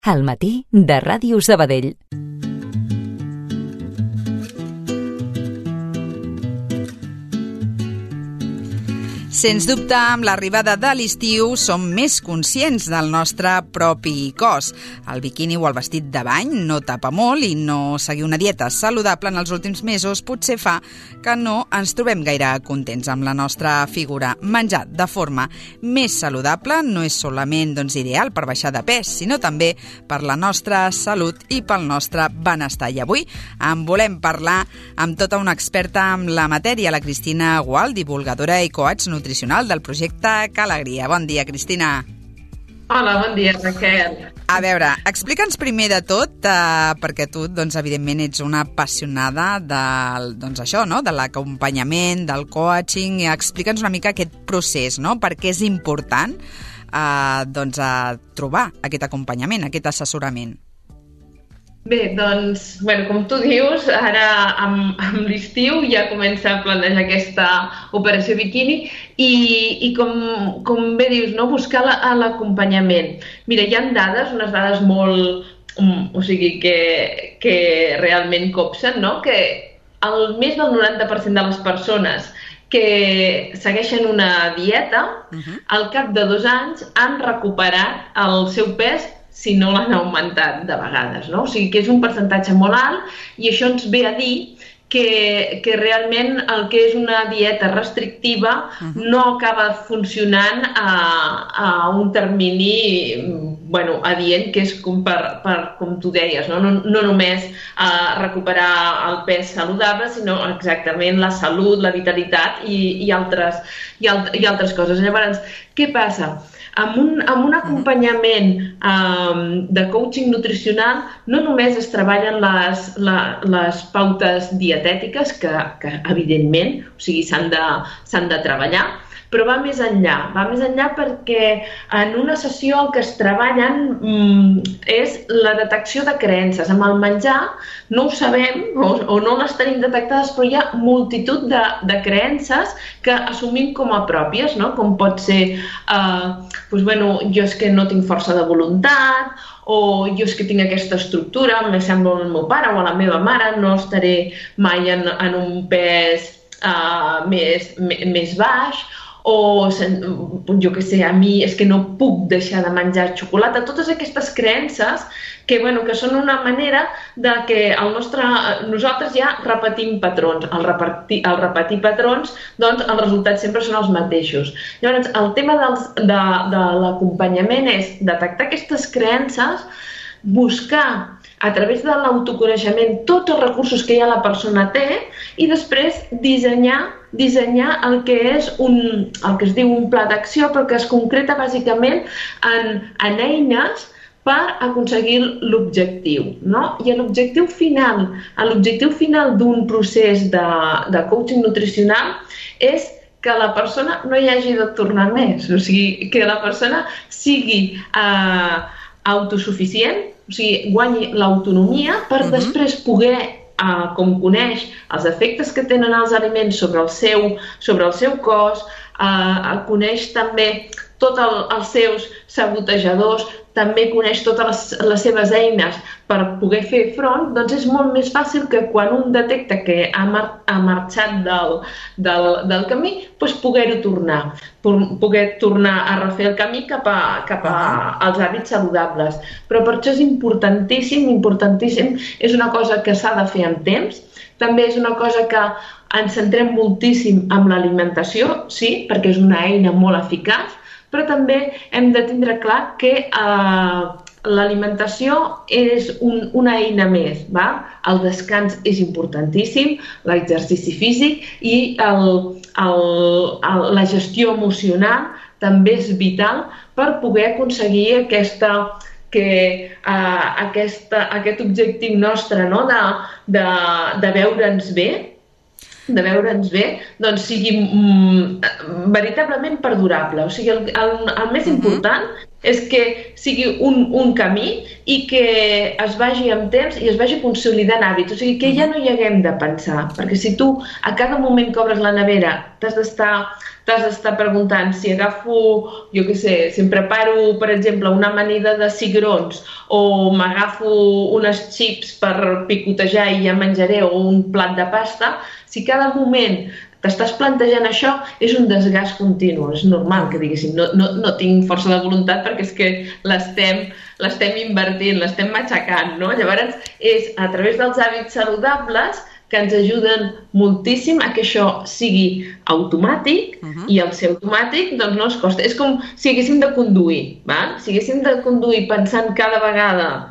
Al matí de Ràdio Sabadell. Sens dubte, amb l'arribada de l'estiu som més conscients del nostre propi cos. El biquini o el vestit de bany no tapa molt i no seguir una dieta saludable en els últims mesos potser fa que no ens trobem gaire contents amb la nostra figura. Menjar de forma més saludable no és solament ideal per baixar de pes, sinó també per la nostra salut i pel nostre benestar. I avui en volem parlar amb tota una experta en la matèria, la Cristina Gual, divulgadora i coach nutricional del projecte Que Alegria. Bon dia, Cristina. Hola, bon dia, Raquel. A veure, explica'ns primer de tot, perquè tu, evidentment, ets una apassionada de l'acompanyament, del coaching. Explica'ns una mica aquest procés, no? Per què és important trobar aquest acompanyament, aquest assessorament. Bé, com tu dius, ara amb l'estiu ja comença a planejar aquesta operació biquini i com bé dius, no? Buscar l'acompanyament. Mira, hi ha unes dades molt, que realment copsen, no? Que més del 90% de les persones que segueixen una dieta, al cap de 2 anys han recuperat el seu pes si no l'han augmentat de vegades, no? O sigui que és un percentatge molt alt i això ens ve a dir que realment el que és una dieta restrictiva no acaba funcionant a un termini adient, que és com tu deies, no només recuperar el pes saludable, sinó exactament la salut, la vitalitat i altres coses. Llavors, què passa? Amb un acompanyament de coaching nutricional no només es treballen les pautes dietètiques, que evidentment s'han de treballar, però va més enllà perquè en una sessió el que es treballen és la detecció de creences. Amb el menjar no ho sabem o no les tenim detectades, però hi ha multitud de creences que assumim com a pròpies, no? Com pot ser, jo és que no tinc força de voluntat, o jo és que tinc aquesta estructura, em sembla el meu pare o la meva mare, no estaré mai en un pes més baix, o jo què sé, a mi és que no puc deixar de menjar xocolata. Totes aquestes creences que són una manera de que nosaltres ja repetim patrons. Al repetir patrons, els resultats sempre són els mateixos. Llavors, el tema de l'acompanyament és detectar aquestes creences, buscar a través de l'autoconeixement tots els recursos que ja la persona té i després dissenyar el que és el que es diu un pla d'acció, però que es concreta bàsicament en eines per aconseguir l'objectiu, no? I l'objectiu final d'un procés de coaching nutricional és que la persona no hi hagi de tornar més, o sigui, que la persona sigui autosuficient, o sigui, guanyi l'autonomia per després poder, com coneix els efectes que tenen els aliments sobre el seu cos, coneix també tots els seus sabotejadors, també coneix totes les seves eines per poder fer front, doncs és molt més fàcil que quan un detecta que ha marxat del camí, poder-ho tornar a refer el camí cap als hàbits saludables. Però per això és importantíssim, és una cosa que s'ha de fer amb temps, també és una cosa que ens centrem moltíssim en l'alimentació, sí, perquè és una eina molt eficaç, però també hem de tindre clar que l'alimentació és una eina més. El descans és importantíssim, l'exercici físic i la gestió emocional també és vital per poder aconseguir aquest objectiu nostre, no? De veure'ns bé, sigui veritablement perdurable. O sigui, el més important és que sigui un camí i que es vagi amb temps i es vagi consolidant hàbits. O sigui, que ja no hi haguem de pensar, perquè si tu a cada moment que obres la nevera t'has d'estar preguntant si agafo, jo què sé, si em preparo, per exemple, una amanida de cigrons o m'agafo unes chips per picotejar i ja menjaré o un plat de pasta, si cada moment t'estàs plantejant això, és un desgast continu. És normal que diguéssim, no tinc força de voluntat perquè és que l'estem invertint, l'estem matxacant, no? Llavors, és a través dels hàbits saludables que ens ajuden moltíssim a que això sigui automàtic i al ser automàtic doncs no es costa. És com si haguéssim de conduir, val? Si haguéssim de conduir pensant cada vegada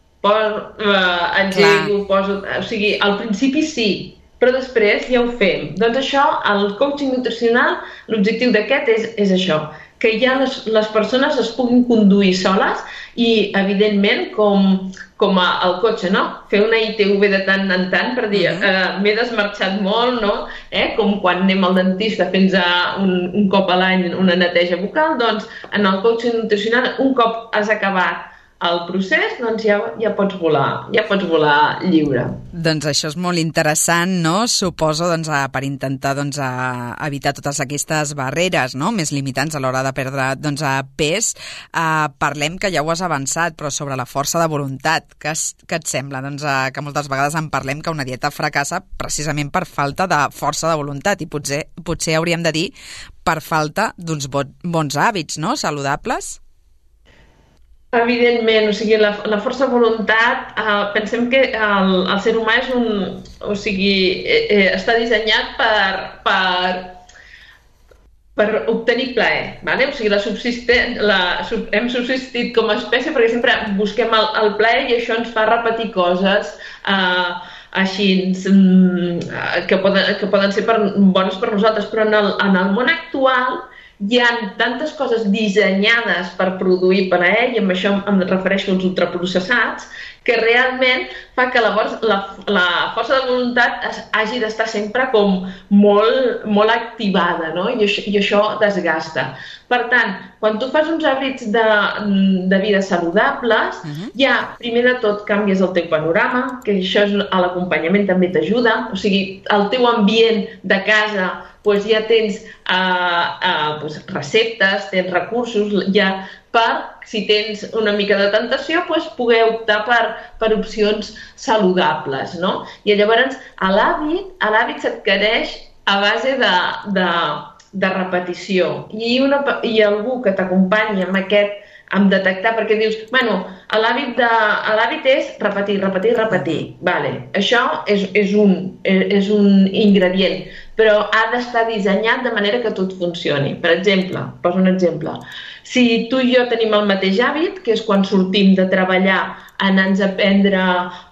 engego, poso... O sigui, al principi sí, però després ja ho fem. Doncs això, el coaching nutricional, l'objectiu d'aquest és això, que ja les persones es puguin conduir soles i, evidentment, com el cotxe, no? Fer una ITV de tant en tant per dir m'he desmarxat molt, no? Com quan anem al dentista fins a un cop a l'any una neteja bucal, doncs en el coaching nutricional, un cop has acabat el procés, doncs ja pots volar lliure. Doncs això és molt interessant, no? Suposo, per intentar evitar totes aquestes barreres, no? Més limitants a l'hora de perdre pes. Parlem, que ja ho has avançat, però sobre la força de voluntat. Què et sembla? Que moltes vegades en parlem que una dieta fracassa precisament per falta de força de voluntat i potser hauríem de dir per falta d'uns bons hàbits, no? Saludables. Evidentment, o sigui, la força de voluntat, pensem que el ser humà és està dissenyat per obtenir plaer, ¿vale? O sigui, hem subsistit com a espècie perquè sempre busquem el plaer i això ens fa repetir coses així que poden ser bones per nosaltres, però en el món actual hi ha tantes coses dissenyades per produir plaer, i amb això em refereixo als ultraprocessats, que realment fa que la força de voluntat hagi d'estar sempre com molt activada, no? I això desgasta. Per tant, quan tu fas uns hàbits de vida saludables, ja, primer de tot, canvies el teu panorama, que això l'acompanyament també t'ajuda, o sigui, el teu ambient de casa ja tens receptes, tens recursos, ja si tens una mica de tentació, poder optar per opcions saludables, no? I llavors l'hàbit s'adquireix a base de repetició. I algú que t'acompanyi amb detectar, perquè dius, l'hàbit és repetir. Vale, això és un ingredient, però ha d'estar dissenyat de manera que tot funcioni. Per exemple, poso un exemple. Si tu i jo tenim el mateix hàbit, que és quan sortim de treballar, anar-nos a prendre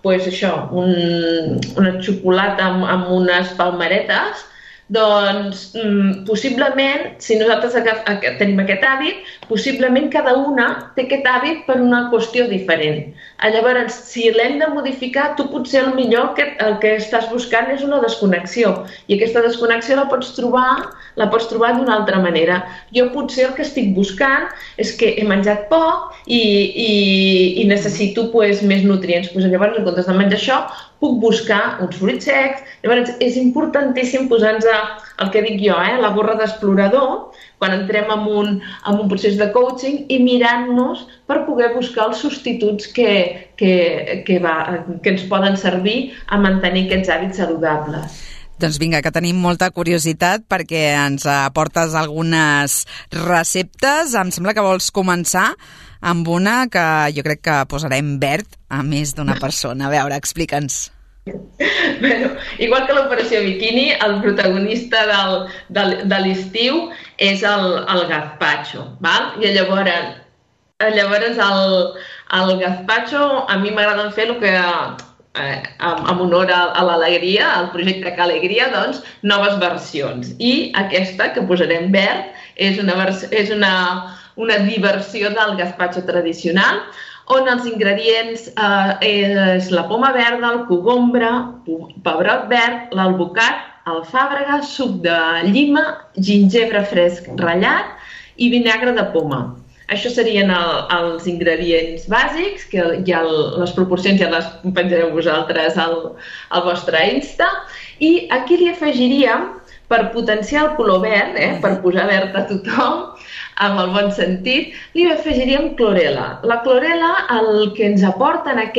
una xocolata amb unes palmeretes, doncs possiblement, si nosaltres tenim aquest hàbit, possiblement cada una té aquest hàbit per una qüestió diferent. Llavors, si l'hem de modificar, tu potser el que estàs buscant és una desconnexió, i aquesta desconnexió la pots trobar d'una altra manera. Jo potser el que estic buscant és que he menjat poc i necessito més nutrients. Llavors, en comptes de menjar això, puc buscar uns fruits secs. Llavors, és importantíssim posar-nos el que dic jo, la gorra d'explorador, quan entrem en un procés de coaching, i mirant-nos per poder buscar els substituts que ens poden servir a mantenir aquests hàbits saludables. Doncs vinga, que tenim molta curiositat perquè ens aportes algunes receptes. Em sembla que vols començar amb una que jo crec que posarem verd a més d'una persona. A veure, explica'ns. Igual que l'operació Bikini, el protagonista de l'estiu és el gazpacho, val? I llavors el gazpacho a mi m'agrada fer el que en honor a l'alegria, al projecte Que Alegria, doncs, noves versions. I aquesta, que posarem verd, és una diversió del gazpacho tradicional, on els ingredients és la poma verda, el cogombre, pebrot verd, l'alvocat, alfàbrega, suc de llima, gingebre fresc ratllat i vinagre de poma. Això serien els ingredients bàsics, que ja les proporcions ja les penjareu vosaltres al vostre Insta. I aquí li afegiríem, per potenciar el color verd, per posar verd a tothom, amb el bon sentit, li afegiríem clorela. La clorela el que ens aporta en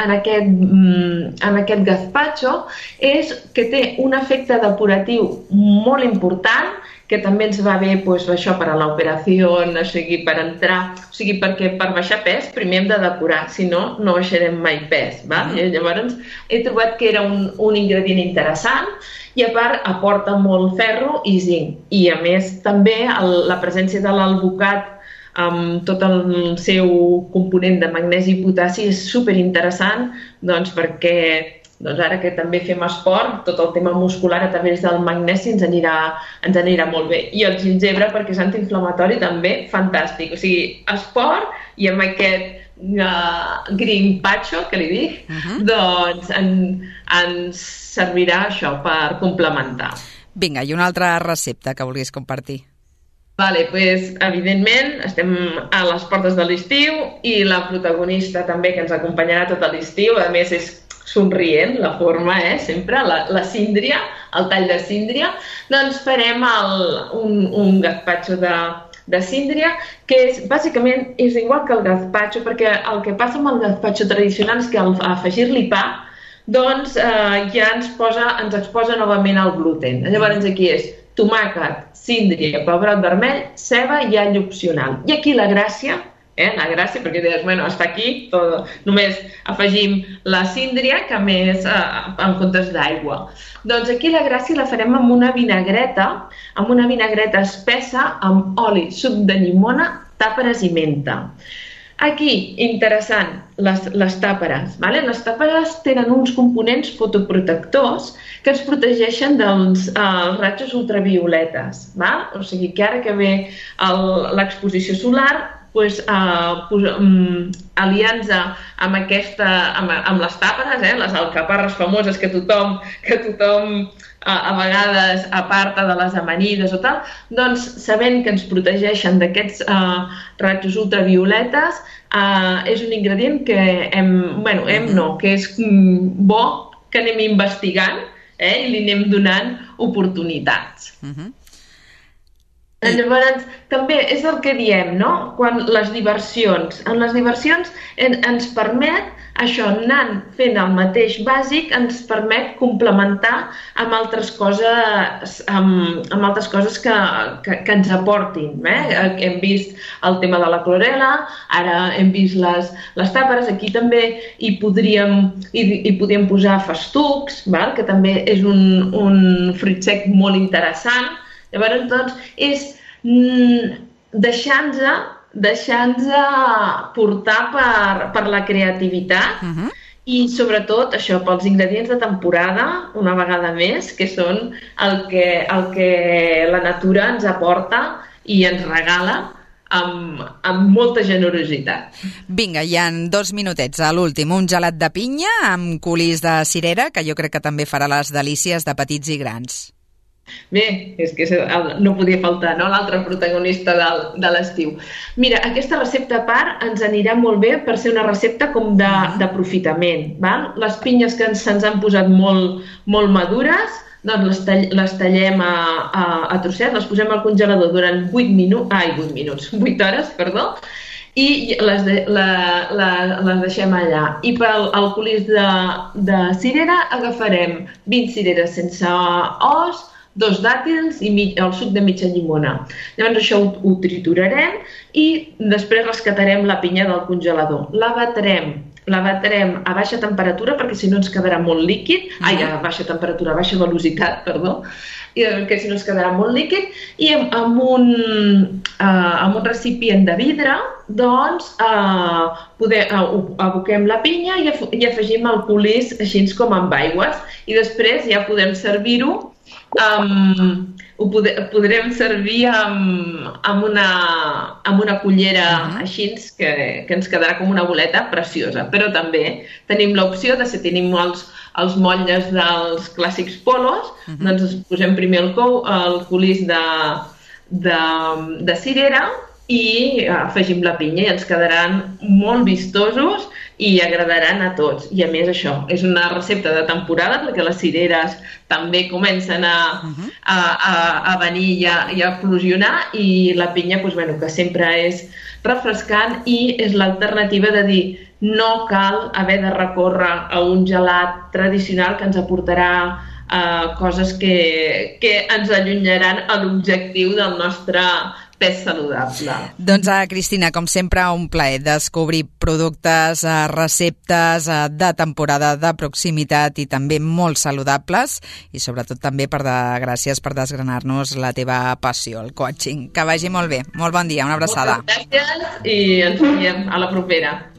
aquest gazpacho és que té un efecte depuratiu molt important, que també ens va bé això per a l'operació, o sigui, per entrar, o sigui, perquè per baixar pes primer hem de depurar, si no, no baixarem mai pes. Llavors he trobat que era un ingredient interessant i a part aporta molt ferro i zinc. I a més també la presència de l'alvocat amb tot el seu component de magnesi i potassi és superinteressant, perquè ara que també fem esport, tot el tema muscular a través del magnesi ens anirà molt bé. I el gingebre, perquè és antiinflamatori, també fantàstic. O sigui, esport i amb aquest green pacho, que li dic, doncs ens servirà això per complementar. Vinga, i una altra recepta que vulguis compartir. Vale, doncs, evidentment, estem a les portes de l'estiu i la protagonista també que ens acompanyarà tot l'estiu, a més és somrient, la forma, sempre, la síndria, el tall de síndria, doncs farem un gazpacho de síndria, que bàsicament és igual que el gazpacho, perquè el que passa amb el gazpacho tradicional és que al afegir-li pa, doncs ja ens exposa novament el gluten. Llavors aquí és tomàquet, síndria, pebrot vermell, ceba i all opcional. I aquí la gràcia, perquè deies, està aquí, només afegim la síndria, que més en comptes d'aigua. Doncs aquí la gràcia la farem amb una vinagreta espessa, amb oli, suc de llimona, tàperes i menta. Aquí, interessant, les tàperes. Les tàperes tenen uns components fotoprotectors que ens protegeixen dels rajos ultravioletes. O sigui que ara que ve l'exposició solar, aliant-se amb les tàperes, les alcaparres famoses que tothom a vegades aparta de les amanides o tal, doncs sabent que ens protegeixen d'aquests rajos ultravioletes, és un ingredient que que és bo que anem investigant i li anem donant oportunitats. Llavors, també és el que diem, quan les diversions ens permet, això, anant fent el mateix bàsic, ens permet complementar amb altres coses que ens aportin. Hem vist el tema de la clorela, ara hem vist les tàperes, aquí també hi podríem posar festucs, que també és un fruit sec molt interessant. Llavors, doncs, és deixant-nos portar per la creativitat i, sobretot, això, pels ingredients de temporada, una vegada més, que són el que la natura ens aporta i ens regala amb molta generositat. Vinga, hi ha 2 minutets a l'últim. Un gelat de pinya amb colís de cirera, que jo crec que també farà les delícies de petits i grans. Bé, és que no podia faltar, l'altre protagonista de l'estiu. Mira, aquesta recepta a part ens anirà molt bé per ser una recepta com d'aprofitament. Les pinyes que se'ns han posat molt madures, doncs les tallem a trossets, les posem al congelador durant 8 hores, i les deixem allà. I pel colís de cirera agafarem 20 cireres sense os, 2 dàtils i el suc de mitja llimona. Llavors això ho triturarem i després rescatarem la pinya del congelador. La batrem a baixa temperatura perquè si no ens quedarà molt líquid, a baixa velocitat, que si no ens quedarà molt líquid, i amb un recipient de vidre doncs aboquem la pinya i afegim el colís així com amb aigües i després ja podem servir-ho ho podrem servir amb una cullera així que ens quedarà com una boleta preciosa, però també tenim l'opció de si tenim els motlles dels clàssics polos, doncs posem primer el colís de cirera i afegim la pinya i ens quedaran molt vistosos i agradaran a tots. I a més això, és una recepta de temporada perquè les cireres també comencen a venir i a eclosionar, i la pinya, doncs, bueno, que sempre és refrescant i és l'alternativa de dir no cal haver de recórrer a un gelat tradicional que ens aportarà coses que ens allunyaran a l'objectiu del nostre pes saludable. Doncs, Cristina, com sempre, un plaer descobrir productes, receptes de temporada, de proximitat i també molt saludables, i sobretot també gràcies per desgranar-nos la teva passió, el coaching. Que vagi molt bé. Molt bon dia, una abraçada. Moltes gràcies i ens veiem a la propera.